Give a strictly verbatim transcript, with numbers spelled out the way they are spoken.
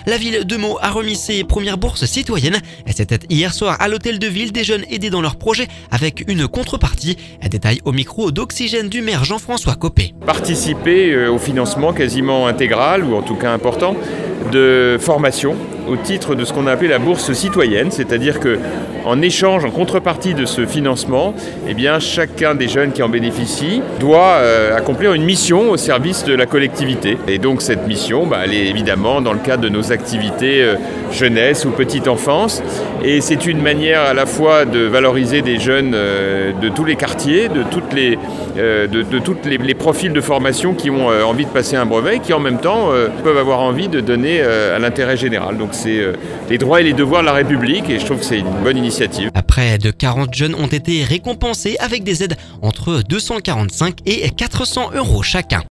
La ville de Meaux a remis ses premières bourses citoyennes. C'était hier soir à l'hôtel de ville, des jeunes aidés dans leur projet avec une contrepartie. Un détail au micro d'Oxygène du maire Jean-François Copé. Participer au financement quasiment intégral, ou en tout cas important, de formation au titre de ce qu'on a appelé la bourse citoyenne, c'est-à-dire que en échange, en contrepartie de ce financement, eh bien, chacun des jeunes qui en bénéficient doit euh, accomplir une mission au service de la collectivité. Et donc cette mission, bah, elle est évidemment dans le cadre de nos activités euh, jeunesse ou petite enfance. Et c'est une manière à la fois de valoriser des jeunes euh, de tous les quartiers, de toutes les, euh, de, de toutes les, les profils de formation qui ont euh, envie de passer un brevet et qui en même temps euh, peuvent avoir envie de donner euh, à l'intérêt général. Donc c'est euh, les droits et les devoirs de la République et je trouve que c'est une bonne initiative. Près de quarante jeunes ont été récompensés avec des aides entre deux cent quarante-cinq et quatre cents euros chacun.